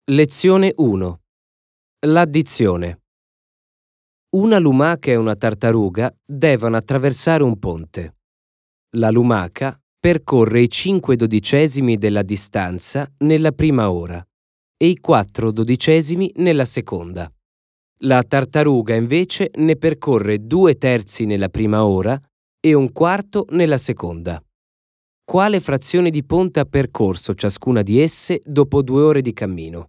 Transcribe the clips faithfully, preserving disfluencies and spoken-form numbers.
Lezione uno. L'addizione. Una lumaca e una tartaruga devono attraversare un ponte. La lumaca percorre i cinque dodicesimi della distanza nella prima ora e i quattro dodicesimi nella seconda. La tartaruga invece ne percorre due terzi nella prima ora e un quarto nella seconda. Quale frazione di ponte ha percorso ciascuna di esse dopo due ore di cammino?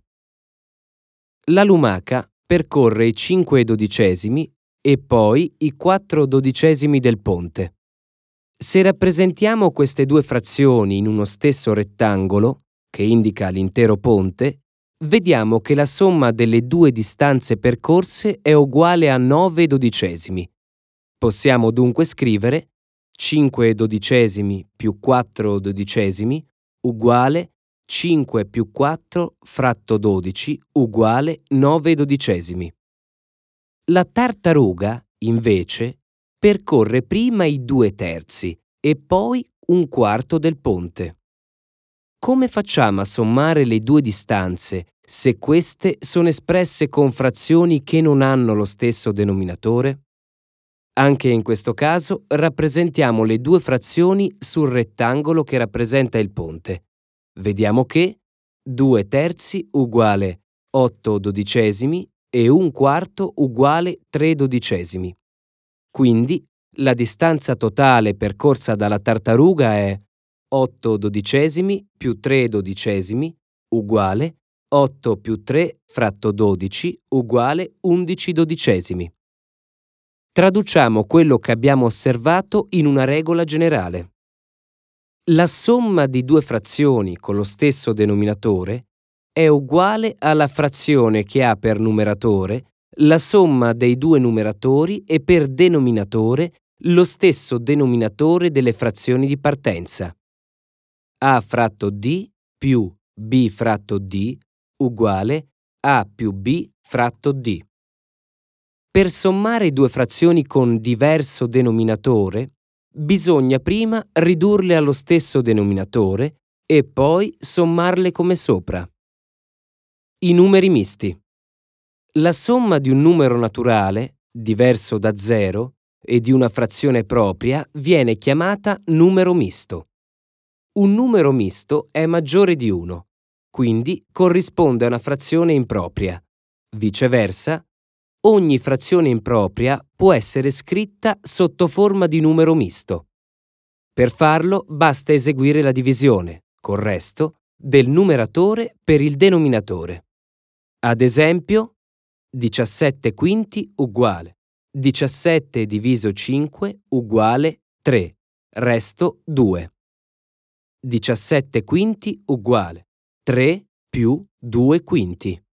La lumaca percorre i cinque dodicesimi e poi i quattro dodicesimi del ponte. Se rappresentiamo queste due frazioni in uno stesso rettangolo, che indica l'intero ponte, vediamo che la somma delle due distanze percorse è uguale a nove dodicesimi. Possiamo dunque scrivere cinque dodicesimi più quattro dodicesimi uguale cinque più quattro fratto dodici uguale nove dodicesimi. La tartaruga, invece, percorre prima i due terzi e poi un quarto del ponte. Come facciamo a sommare le due distanze se queste sono espresse con frazioni che non hanno lo stesso denominatore? Anche in questo caso rappresentiamo le due frazioni sul rettangolo che rappresenta il ponte. Vediamo che due terzi uguale otto dodicesimi e un quarto uguale tre dodicesimi. Quindi la distanza totale percorsa dalla tartaruga è otto dodicesimi più tre dodicesimi uguale otto più tre fratto dodici uguale undici dodicesimi. Traduciamo quello che abbiamo osservato in una regola generale. La somma di due frazioni con lo stesso denominatore è uguale alla frazione che ha per numeratore la somma dei due numeratori e per denominatore lo stesso denominatore delle frazioni di partenza. A fratto D più B fratto D uguale A più B fratto D. Per sommare due frazioni con diverso denominatore, bisogna prima ridurle allo stesso denominatore e poi sommarle come sopra. I numeri misti. La somma di un numero naturale, diverso da zero, e di una frazione propria viene chiamata numero misto. Un numero misto è maggiore di uno, quindi corrisponde a una frazione impropria. Viceversa, ogni frazione impropria può essere scritta sotto forma di numero misto. Per farlo basta eseguire la divisione, col resto, del numeratore per il denominatore. Ad esempio, diciassette quinti uguale diciassette diviso cinque uguale tre, resto due. diciassette quinti uguale tre più due quinti.